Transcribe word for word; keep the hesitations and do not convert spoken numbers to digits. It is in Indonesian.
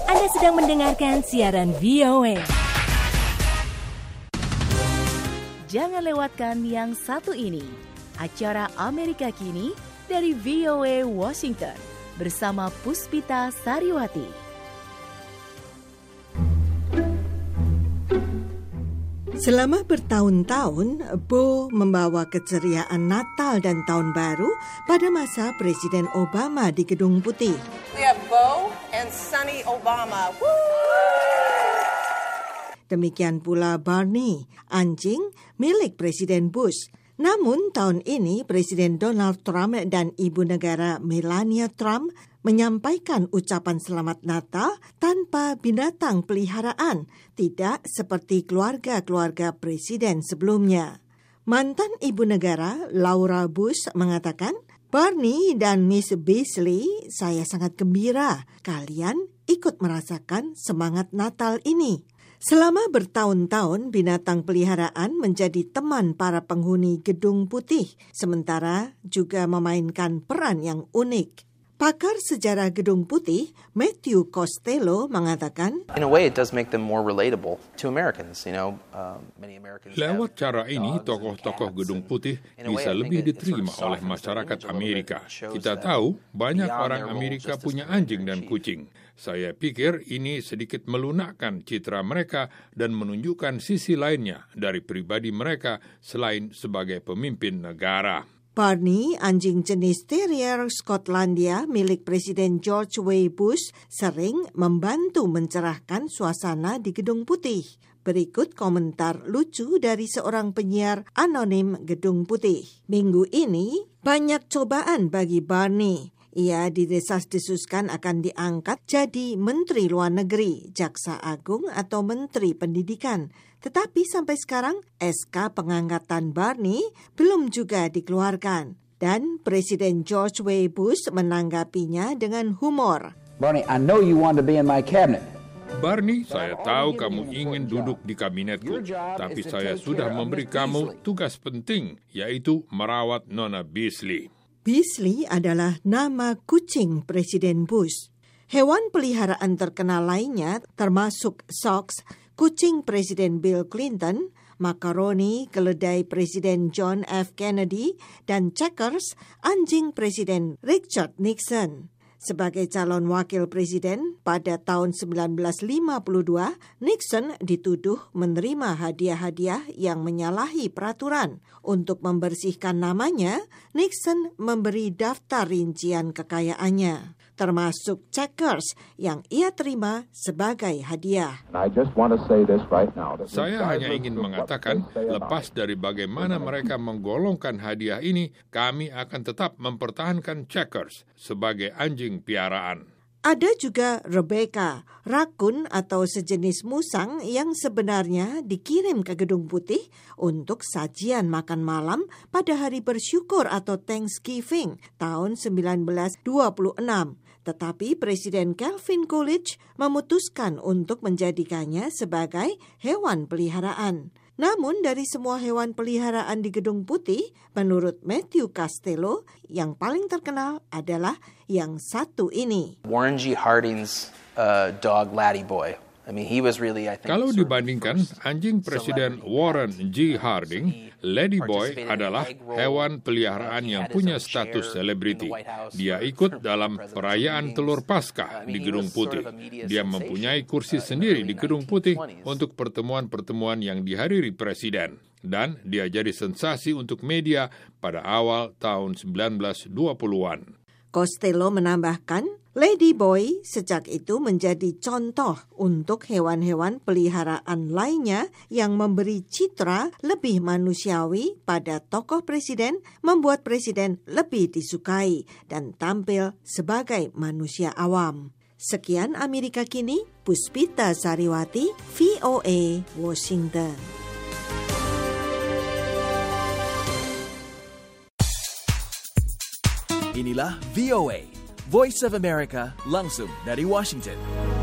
Anda sedang mendengarkan siaran V O A. Jangan lewatkan yang satu ini, acara Amerika Kini dari V O A Washington bersama Puspita Sariwati. Selama bertahun-tahun, Bo membawa keceriaan Natal dan Tahun Baru pada masa Presiden Obama di Gedung Putih. We have Bo and Sunny Obama. Woo! Demikian pula Barney, anjing milik Presiden Bush. Namun tahun ini Presiden Donald Trump dan Ibu Negara Melania Trump menyampaikan ucapan selamat Natal tanpa binatang peliharaan, tidak seperti keluarga-keluarga presiden sebelumnya. Mantan Ibu Negara Laura Bush mengatakan, "Barney dan Miss Beasley, saya sangat gembira kalian ikut merasakan semangat Natal ini." Selama bertahun-tahun, binatang peliharaan menjadi teman para penghuni Gedung Putih, sementara juga memainkan peran yang unik. Pakar sejarah Gedung Putih, Matthew Costello, mengatakan, In a way, it does make them more relatable to Americans. You know, um, many Americans. Lewat cara ini, tokoh-tokoh Gedung Putih bisa lebih diterima oleh masyarakat Amerika. Kita tahu banyak orang Amerika punya anjing dan kucing. Saya pikir ini sedikit melunakkan citra mereka dan menunjukkan sisi lainnya dari pribadi mereka selain sebagai pemimpin negara. Barney, anjing jenis Terrier Skotlandia milik Presiden George W. Bush, sering membantu mencerahkan suasana di Gedung Putih. Berikut komentar lucu dari seorang penyiar anonim Gedung Putih. Minggu ini, banyak cobaan bagi Barney. Ia didesas-desuskan akan diangkat jadi Menteri Luar Negeri, Jaksa Agung atau Menteri Pendidikan. Tetapi sampai sekarang S K pengangkatan Barney belum juga dikeluarkan. Dan Presiden George W. Bush menanggapinya dengan humor. Barney, I know you want to be in my cabinet. Barney, saya tahu kamu ingin duduk di kabinetku, tapi saya sudah memberi kamu tugas penting, yaitu merawat Nona Beasley. Beasley adalah nama kucing Presiden Bush. Hewan peliharaan terkenal lainnya termasuk Sox, kucing Presiden Bill Clinton, Macaroni, keledai Presiden John F. Kennedy, dan Checkers, anjing Presiden Richard Nixon. Sebagai calon wakil presiden pada tahun sembilan belas lima puluh dua, Nixon dituduh menerima hadiah-hadiah yang menyalahi peraturan. Untuk membersihkan namanya, Nixon memberi daftar rincian kekayaannya, termasuk Checkers yang ia terima sebagai hadiah. Saya hanya ingin mengatakan, lepas dari bagaimana mereka menggolongkan hadiah ini, kami akan tetap mempertahankan Checkers sebagai anjing piaraan. Ada juga Rebecca, rakun atau sejenis musang yang sebenarnya dikirim ke Gedung Putih untuk sajian makan malam pada hari bersyukur atau Thanksgiving tahun sembilan belas dua puluh enam. Tetapi Presiden Calvin Coolidge memutuskan untuk menjadikannya sebagai hewan peliharaan. Namun dari semua hewan peliharaan di Gedung Putih, menurut Matthew Costello, yang paling terkenal adalah yang satu ini. Warren G. Harding's uh, dog Laddie Boy. I mean, he was really, I think, Kalau dibandingkan anjing Presiden Warren G. Harding, Laddie Boy adalah hewan peliharaan yang punya status selebriti. Dia ikut dalam perayaan telur Paskah di Gedung Putih. Dia mempunyai kursi sendiri di Gedung Putih untuk pertemuan-pertemuan yang dihadiri Presiden. Dan dia jadi sensasi untuk media pada awal tahun sembilan belas dua puluhan. Costello menambahkan, Lady Boy sejak itu menjadi contoh untuk hewan-hewan peliharaan lainnya yang memberi citra lebih manusiawi pada tokoh presiden, membuat presiden lebih disukai dan tampil sebagai manusia awam. Sekian Amerika Kini, Puspita Sariwati, V O A, Washington. Inilah V O A, Voice of America, langsung dari Washington.